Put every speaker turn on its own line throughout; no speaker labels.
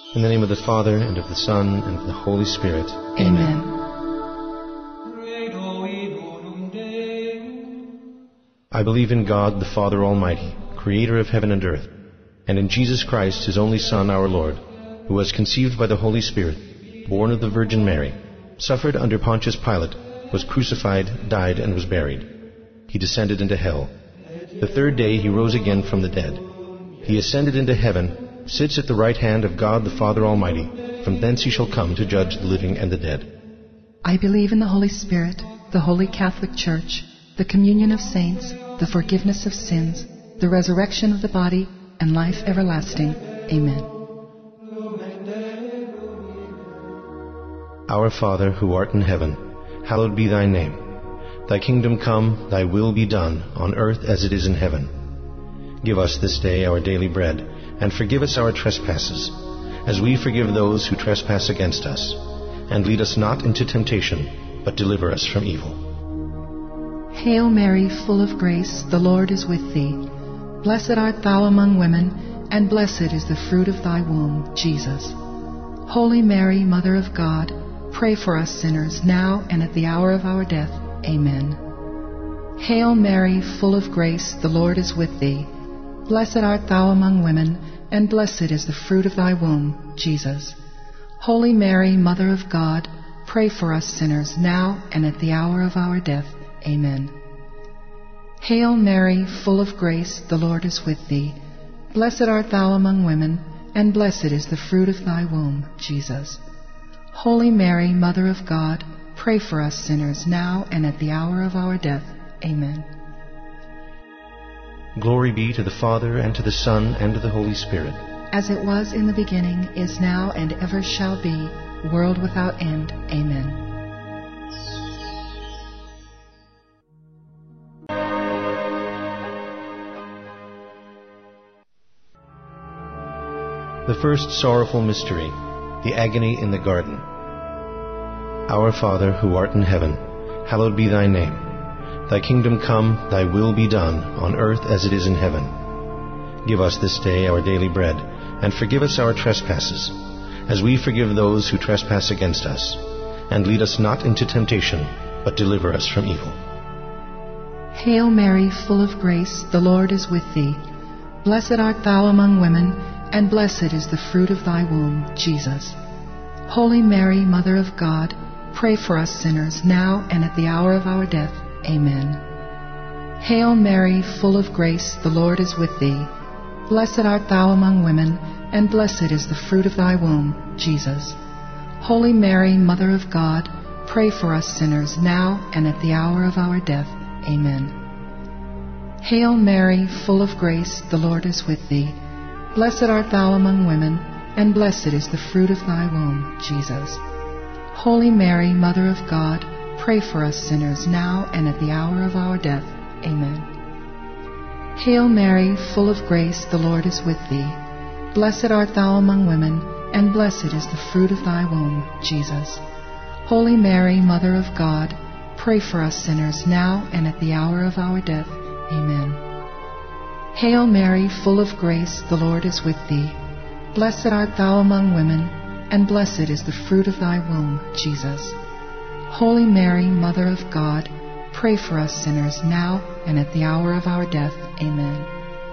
In the name of the Father, and of the Son, and of the Holy Spirit.
Amen.
I believe in God, the Father Almighty, creator of heaven and earth, and in Jesus Christ, his only Son, our Lord, who was conceived by the Holy Spirit, born of the Virgin Mary, suffered under Pontius Pilate, was crucified, died, and was buried. He descended into hell. The third day he rose again from the dead. He ascended into heaven, sits at the right hand of God the Father Almighty. From thence he shall come to judge the living and the dead.
I believe in the Holy Spirit, the Holy Catholic Church, the communion of saints, the forgiveness of sins, the resurrection of the body, and life everlasting. Amen.
Our Father, who art in heaven, hallowed be thy name. Thy kingdom come, thy will be done, on earth as it is in heaven. Give us this day our daily bread, and forgive us our trespasses, as we forgive those who trespass against us. And lead us not into temptation, but deliver us from evil.
Hail Mary, full of grace, the Lord is with thee. Blessed art thou among women, and blessed is the fruit of thy womb, Jesus. Holy Mary, Mother of God, pray for us sinners, now and at the hour of our death. Amen. Hail Mary, full of grace, the Lord is with thee. Blessed art thou among women, and blessed is the fruit of thy womb, Jesus. Holy Mary, Mother of God, pray for us sinners, now and at the hour of our death. Amen. Hail Mary, full of grace, the Lord is with thee. Blessed art thou among women, and blessed is the fruit of thy womb, Jesus. Holy Mary, Mother of God, pray for us sinners, now and at the hour of our death. Amen.
Glory be to the Father, and to the Son, and to the Holy Spirit.
As it was in the beginning, is now, and ever shall be, world without end. Amen.
The first sorrowful mystery, the agony in the garden. Our Father, who art in heaven, hallowed be thy name. Thy kingdom come, thy will be done, on earth as it is in heaven. Give us this day our daily bread, and forgive us our trespasses, as we forgive those who trespass against us. And lead us not into temptation, but deliver us from evil.
Hail Mary, full of grace, the Lord is with thee. Blessed art thou among women, and blessed is the fruit of thy womb, Jesus. Holy Mary, Mother of God, pray for us sinners, now and at the hour of our death. Amen. Hail Mary, full of grace, the Lord is with thee. Blessed art thou among women, and blessed is the fruit of thy womb, Jesus. Holy Mary, Mother of God, pray for us sinners, now and at the hour of our death. Amen. Hail Mary, full of grace, the Lord is with thee. Blessed art thou among women, and blessed is the fruit of thy womb, Jesus. Holy Mary, Mother of God, pray for us sinners, now and at the hour of our death. Amen. Hail Mary, full of grace, the Lord is with thee. Blessed art thou among women, and blessed is the fruit of thy womb, Jesus. Holy Mary, Mother of God, pray for us sinners, now and at the hour of our death. Amen. Hail Mary, full of grace, the Lord is with thee. Blessed art thou among women, and blessed is the fruit of thy womb, Jesus. Holy Mary, Mother of God, pray for us sinners, now and at the hour of our death. Amen.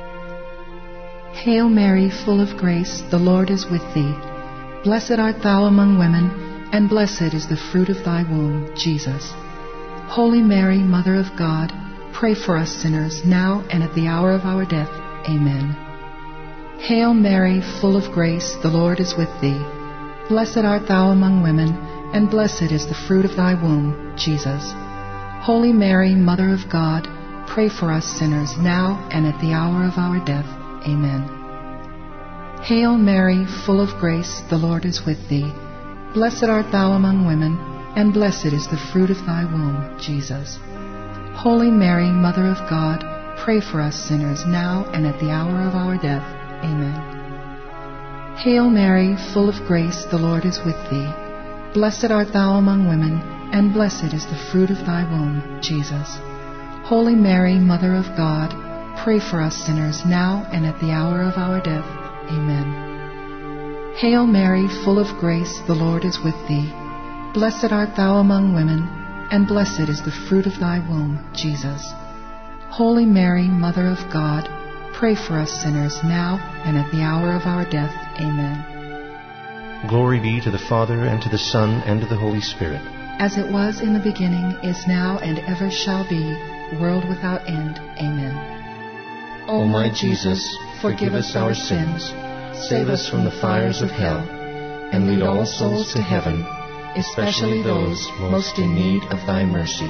Hail Mary, full of grace, the Lord is with thee. Blessed art thou among women, and blessed is the fruit of thy womb, Jesus. Holy Mary, Mother of God, pray for us sinners, now and at the hour of our death. Amen. Hail Mary, full of grace, the Lord is with thee. Blessed art thou among women, and blessed is the fruit of thy womb, Jesus. Holy Mary, Mother of God, pray for us sinners, now and at the hour of our death. Amen. Hail Mary, full of grace, the Lord is with thee. Blessed art thou among women, and blessed is the fruit of thy womb, Jesus. Holy Mary, Mother of God, pray for us sinners, now and at the hour of our death. Amen. Hail Mary, full of grace, the Lord is with thee. Blessed art thou among women, and blessed is the fruit of thy womb, Jesus. Holy Mary, Mother of God, pray for us sinners, now and at the hour of our death. Amen. Hail Mary, full of grace, the Lord is with thee. Blessed art thou among women, and blessed is the fruit of thy womb, Jesus. Holy Mary, Mother of God, pray for us sinners now and at the hour of our death. Amen.
Glory be to the Father, and to the Son, and to the Holy Spirit.
As it was in the beginning, is now, and ever shall be, world without end. Amen.
O my Jesus, forgive us our sins, save us from the fires of hell, and lead all souls to heaven, especially those most in need of thy mercy.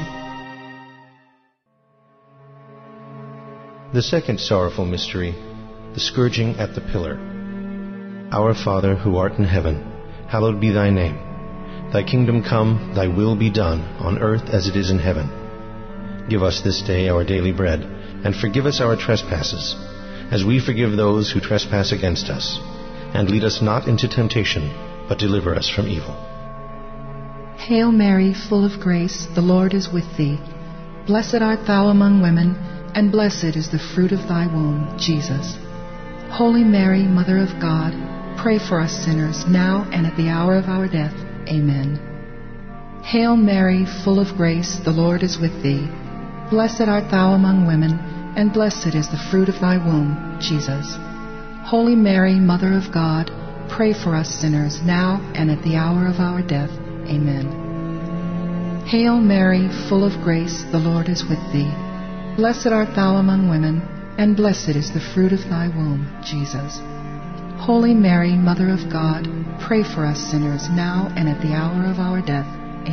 The second sorrowful mystery, the scourging at the pillar. Our Father, who art in heaven, hallowed be thy name. Thy kingdom come, thy will be done, on earth as it is in heaven. Give us this day our daily bread, and forgive us our trespasses, as we forgive those who trespass against us. And lead us not into temptation, but deliver us from evil.
Hail Mary, full of grace, the Lord is with thee. Blessed art thou among women, and blessed is the fruit of thy womb, Jesus. Holy Mary, Mother of God, pray for us sinners, now and at the hour of our death. Amen. Hail Mary, full of grace, the Lord is with thee. Blessed art thou among women, and blessed is the fruit of thy womb, Jesus. Holy Mary, Mother of God, pray for us sinners, now and at the hour of our death. Amen. Hail Mary, full of grace, the Lord is with thee. Blessed art thou among women, and blessed is the fruit of thy womb, Jesus. Holy Mary, Mother of God, pray for us sinners, now and at the hour of our death.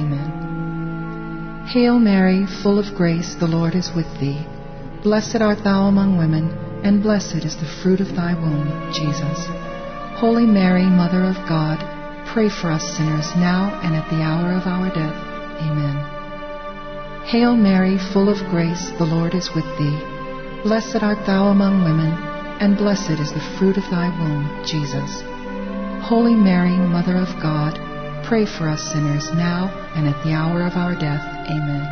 Amen. Hail Mary, full of grace, the Lord is with thee. Blessed art thou among women, and blessed is the fruit of thy womb, Jesus. Holy Mary, Mother of God, pray for us sinners, now and at the hour of our death. Amen. Hail Mary, full of grace, the Lord is with thee. Blessed art thou among women, and blessed is the fruit of thy womb, Jesus. Holy Mary, Mother of God, pray for us sinners, now and at the hour of our death. Amen.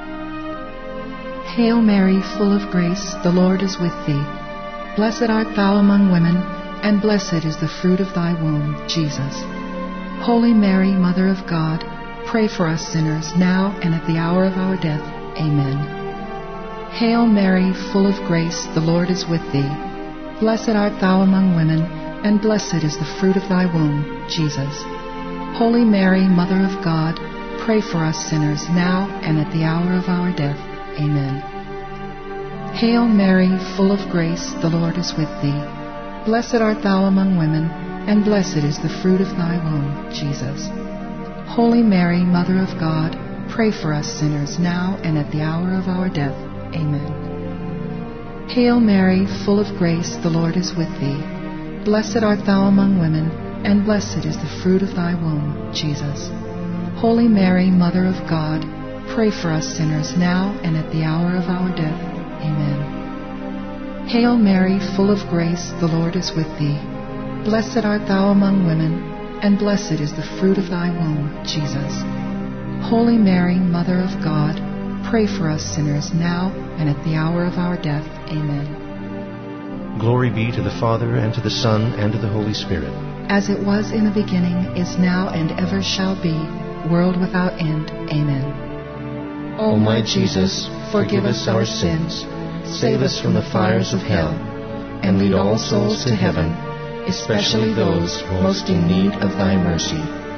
Hail Mary, full of grace, the Lord is with thee. Blessed art thou among women, and blessed is the fruit of thy womb, Jesus. Holy Mary, Mother of God, pray for us sinners, now and at the hour of our death. Amen. Hail Mary, full of grace, the Lord is with thee. Blessed art thou among women, and blessed is the fruit of thy womb, Jesus. Holy Mary, Mother of God, pray for us sinners, now and at the hour of our death. Amen. Hail Mary, full of grace, the Lord is with thee. Blessed art thou among women, and blessed is the fruit of thy womb, Jesus. Holy Mary, Mother of God, pray for us sinners, now and at the hour of our death. Amen. Hail Mary, full of grace, the Lord is with thee. Blessed art thou among women, and blessed is the fruit of thy womb, Jesus. Holy Mary, Mother of God, pray for us sinners, now and at the hour of our death. Amen. Hail Mary, full of grace, the Lord is with thee. Blessed art thou among women, and blessed is the fruit of thy womb, Jesus. Holy Mary, Mother of God, pray for us sinners, now and at the hour of our death. Amen.
Glory be to the Father, and to the Son, and to the Holy Spirit.
As it was in the beginning, is now, and ever shall be, world without end. Amen.
O my Jesus, forgive us our sins, save us from the fires of hell, and lead all souls to heaven, especially those most in need of thy mercy.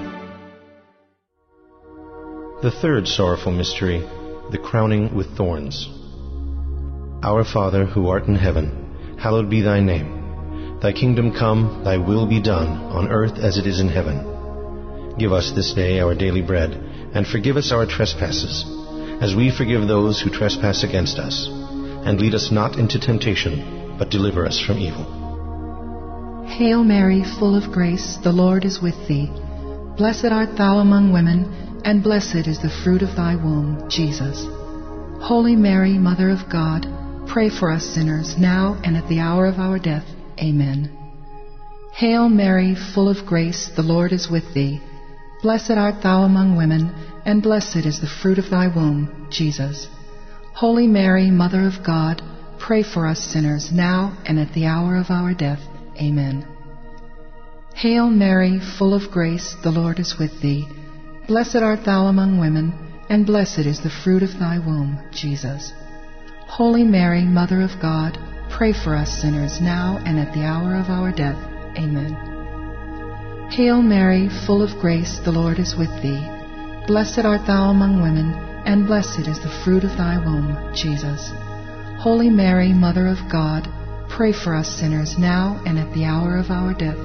The third sorrowful mystery, the crowning with thorns. Our Father, who art in heaven, hallowed be thy name. Thy kingdom come, thy will be done, on earth as it is in heaven. Give us this day our daily bread, and forgive us our trespasses, as we forgive those who trespass against us. And lead us not into temptation, but deliver us from evil.
Hail Mary, full of grace, the Lord is with thee. Blessed art thou among women, and blessed is the fruit of thy womb, Jesus. Holy Mary, Mother of God, pray for us sinners, now and at the hour of our death. Amen. Hail Mary, full of grace, the Lord is with thee. Blessed art thou among women, and blessed is the fruit of thy womb, Jesus. Holy Mary, Mother of God, pray for us sinners, now and at the hour of our death. Amen. Hail Mary, full of grace, the Lord is with thee. Blessed art thou among women, and blessed is the fruit of thy womb, Jesus. Holy Mary, Mother of God, pray for us sinners now and at the hour of our death. Amen. Hail Mary, full of grace, the Lord is with thee. Blessed art thou among women, and blessed is the fruit of thy womb, Jesus. Holy Mary, Mother of God, pray for us sinners now and at the hour of our death.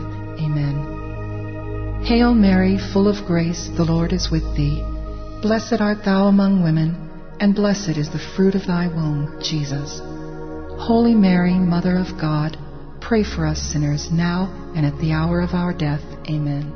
Amen. Hail Mary, full of grace, the Lord is with thee. Blessed art thou among women, and blessed is the fruit of thy womb, Jesus. Holy Mary, Mother of God, pray for us sinners now and at the hour of our death. Amen.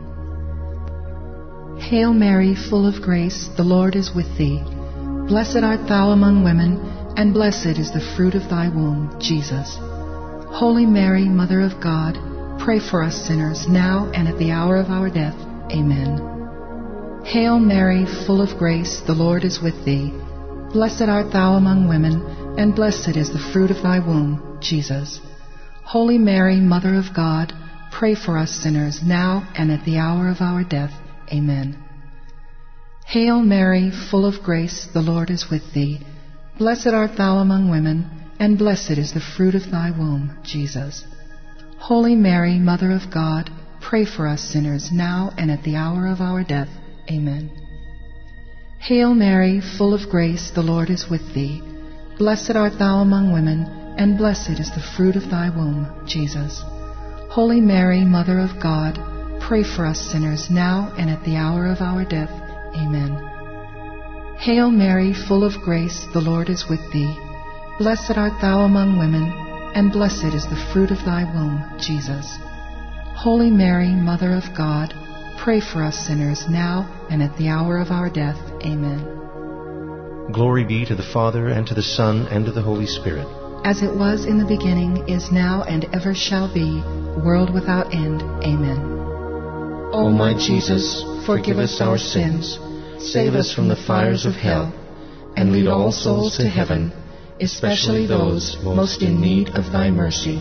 Hail Mary, full of grace, the Lord is with thee. Blessed art thou among women, and blessed is the fruit of thy womb, Jesus. Holy Mary, Mother of God, pray for us sinners now and at the hour of our death. Amen. Hail Mary, full of grace, the Lord is with thee. Blessed art thou among women, and blessed is the fruit of thy womb, Jesus. Holy Mary, Mother of God, pray for us sinners now and at the hour of our death. Amen. Hail Mary, full of grace, the Lord is with thee. Blessed art thou among women, and blessed is the fruit of thy womb, Jesus. Holy Mary, Mother of God, pray for us sinners now and at the hour of our death. Amen. Hail Mary, full of grace, the Lord is with thee. Blessed art thou among women, and blessed is the fruit of thy womb, Jesus. Holy Mary, Mother of God, pray for us sinners now and at the hour of our death. Amen. Hail Mary, full of grace, the Lord is with thee. Blessed art thou among women, and blessed is the fruit of thy womb, Jesus. Holy Mary, Mother of God, pray for us sinners now and at the hour of our death. Amen.
Glory be to the Father, and to the Son, and to the Holy Spirit.
As it was in the beginning, is now, and ever shall be, world without end. Amen.
O my Jesus, forgive us our sins, save us from the fires of hell, and lead all souls to heaven, especially those most in need of thy mercy.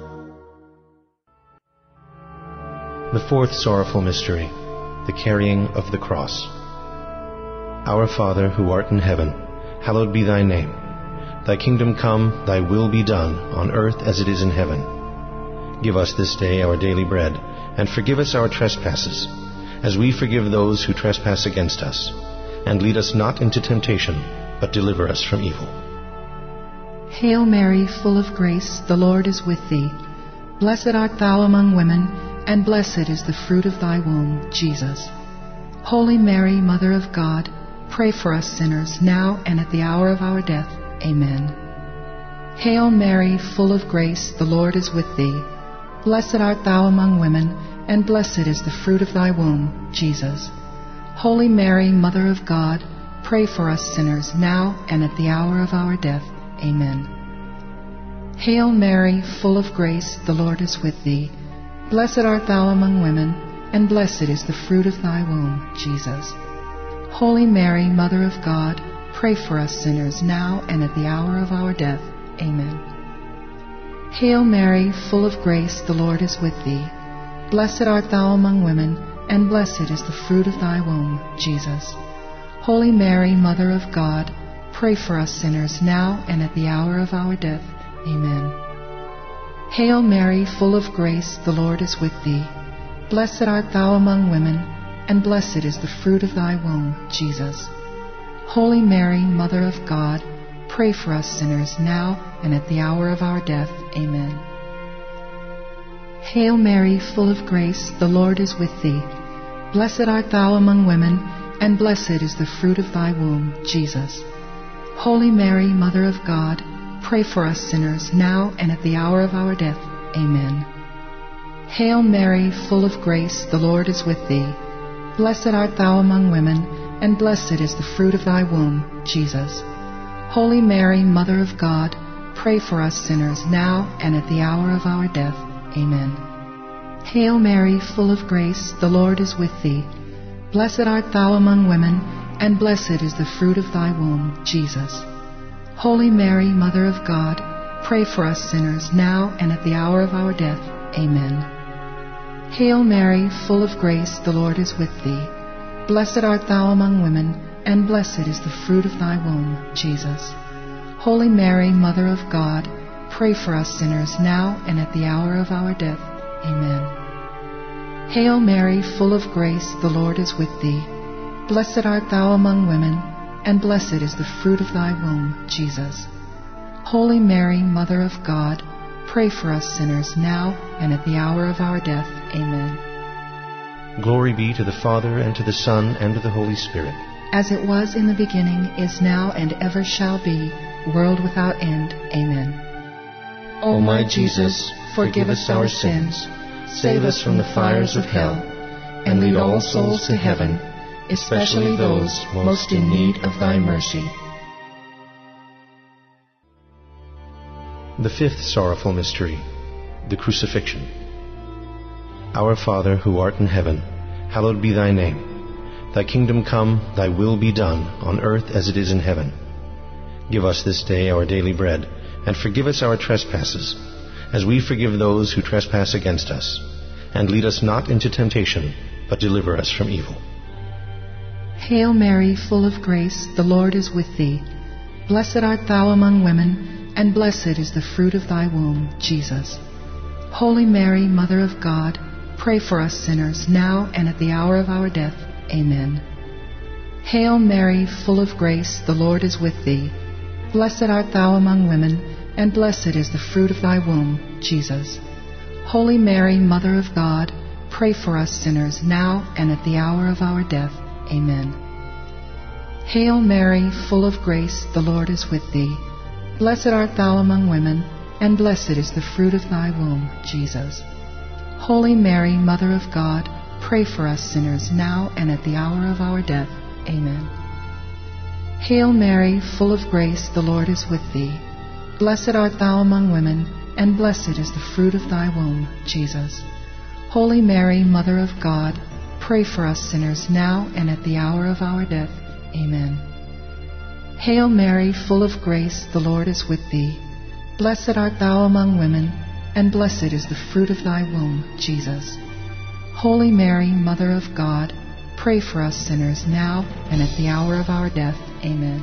The fourth sorrowful mystery, the carrying of the cross. Our Father, who art in heaven, hallowed be thy name. Thy kingdom come, thy will be done, on earth as it is in heaven. Give us this day our daily bread, and forgive us our trespasses, as we forgive those who trespass against us. And lead us not into temptation, but deliver us from evil.
Hail Mary, full of grace, the Lord is with thee. Blessed art thou among women, and blessed is the fruit of thy womb, Jesus. Holy Mary, Mother of God, pray for us sinners now and at the hour of our death. Amen. Hail Mary, full of grace, the Lord is with thee. Blessed art thou among women, and blessed is the fruit of thy womb, Jesus. Holy Mary, Mother of God, pray for us sinners now and at the hour of our death. Amen. Hail Mary, full of grace, the Lord is with thee. Blessed art thou among women, and blessed is the fruit of thy womb, Jesus. Holy Mary, Mother of God, pray for us sinners now and at the hour of our death. Amen. Hail Mary, full of grace, the Lord is with thee. Blessed art thou among women, and blessed is the fruit of thy womb, Jesus. Holy Mary, Mother of God, pray for us sinners now and at the hour of our death. Amen. Hail Mary, full of grace, the Lord is with thee. Blessed art thou among women, and blessed is the fruit of thy womb, Jesus. Holy Mary, Mother of God, pray for us sinners now and at the hour of our death. Amen. Hail Mary, full of grace, the Lord is with thee. Blessed art thou among women, and blessed is the fruit of thy womb, Jesus. Holy Mary, Mother of God, pray for us sinners now and at the hour of our death. Amen. Hail Mary, full of grace, the Lord is with thee. Blessed art thou among women, and blessed is the fruit of thy womb, Jesus. Holy Mary, Mother of God, pray for us sinners now and at the hour of our death. Amen. Hail Mary, full of grace, the Lord is with thee. Blessed art thou among women, and blessed is the fruit of thy womb, Jesus. Holy Mary, Mother of God, pray for us sinners now and at the hour of our death. Amen. Hail Mary, full of grace, the Lord is with thee. Blessed art thou among women, and blessed is the fruit of thy womb, Jesus. Holy Mary, Mother of God, pray for us sinners now and at the hour of our death. Amen. Hail Mary, full of grace, the Lord is with thee. Blessed art thou among women, and blessed is the fruit of thy womb, Jesus. Holy Mary, Mother of God, pray for us sinners now and at the hour of our death. Amen.
Glory be to the Father, and to the Son, and to the Holy Spirit.
As it was in the beginning, is now, and ever shall be, world without end. Amen.
O my Jesus, forgive us our sins, save us from the fires of hell, and lead all souls to heaven, especially those most in need of thy mercy. The fifth sorrowful mystery, the Crucifixion. Our Father, who art in heaven, hallowed be thy name. Thy kingdom come, thy will be done, on earth as it is in heaven. Give us this day our daily bread, and forgive us our trespasses, as we forgive those who trespass against us. And lead us not into temptation, but deliver us from evil.
Hail Mary, full of grace, the Lord is with thee. Blessed art thou among women, and blessed is the fruit of thy womb, Jesus. Holy Mary, Mother of God, pray for us sinners, now and at the hour of our death. Amen. Hail Mary, full of grace, the Lord is with thee. Blessed art thou among women, and blessed is the fruit of thy womb, Jesus. Holy Mary, Mother of God, pray for us sinners, now and at the hour of our death. Amen. Hail Mary, full of grace, the Lord is with thee. Blessed art thou among women, and blessed is the fruit of thy womb, Jesus. Holy Mary, Mother of God, pray for us sinners, now and at the hour of our death. Amen. Hail Mary, full of grace, the Lord is with thee. Blessed art thou among women, and blessed is the fruit of thy womb, Jesus. Holy Mary, Mother of God, pray for us sinners, now and at the hour of our death. Amen. Hail Mary, full of grace, the Lord is with thee. Blessed art thou among women, and blessed is the fruit of thy womb, Jesus. Holy Mary, Mother of God, pray for us sinners now and at the hour of our death. Amen.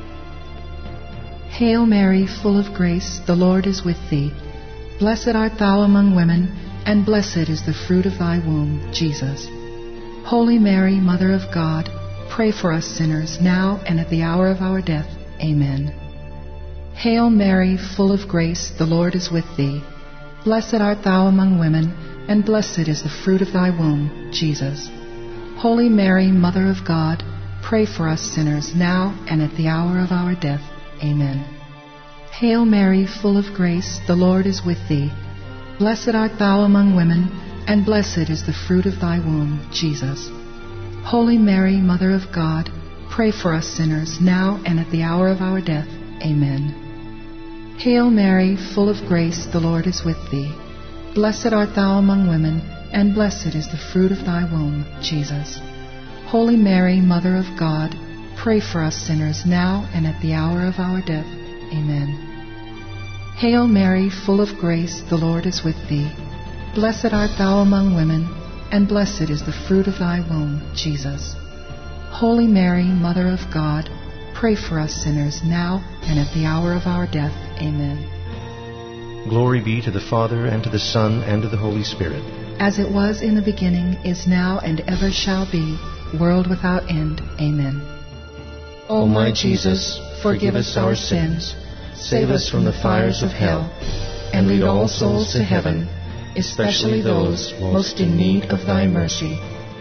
Hail Mary, full of grace, the Lord is with thee. Blessed art thou among women, and blessed is the fruit of thy womb, Jesus. Holy Mary, Mother of God, pray for us sinners now and at the hour of our death. Amen. Hail Mary, full of grace, the Lord is with thee. Blessed art thou among women, and blessed is the fruit of thy womb, Jesus. Holy Mary, Mother of God, pray for us sinners now and at the hour of our death. Amen. Hail Mary, full of grace, the Lord is with thee. Blessed art thou among women, and blessed is the fruit of thy womb, Jesus. Holy Mary, Mother of God, pray for us sinners now and at the hour of our death. Amen. Hail Mary, full of grace, the Lord is with thee. Blessed art thou among women, and blessed is the fruit of thy womb, Jesus. Holy Mary, Mother of God, pray for us sinners now and at the hour of our death. Amen. Hail Mary, full of grace, the Lord is with thee. Blessed art thou among women, and blessed is the fruit of thy womb, Jesus. Holy Mary, Mother of God, pray for us sinners now and at the hour of our death. Amen.
Glory be to the Father, and to the Son, and to the Holy Spirit.
As it was in the beginning, is now, and ever shall be, world without end. Amen.
O my Jesus, forgive us our sins, save us from the fires of hell, and lead all souls to heaven, especially those most in need of thy mercy.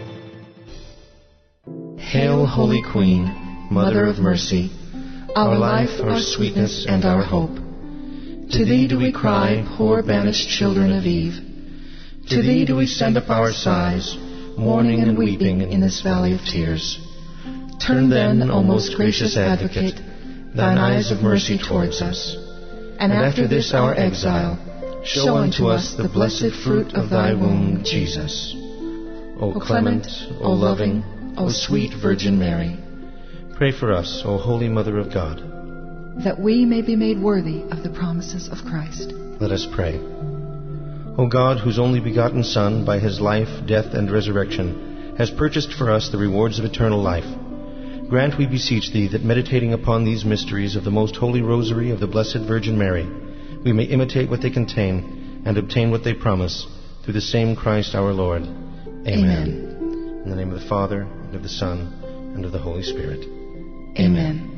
Hail, Holy Queen, Mother of Mercy, our life, our sweetness, and our hope. To thee do we cry, poor banished children of Eve. To thee do we send up our sighs, mourning and weeping in this valley of tears. Turn then, O most gracious Advocate, thine eyes of mercy towards us, and after this our exile, show unto us the blessed fruit of thy womb, Jesus. O clement, O loving, O sweet Virgin Mary, pray for us, O Holy Mother of God,
that we may be made worthy of the promises of Christ.
Let us pray. O God, whose only begotten Son, by his life, death, and resurrection, has purchased for us the rewards of eternal life, grant, we beseech thee, that meditating upon these mysteries of the most holy rosary of the Blessed Virgin Mary, we may imitate what they contain and obtain what they promise, through the same Christ our Lord. Amen. In the name of the Father, and of the Son, and of the Holy Spirit.
Amen.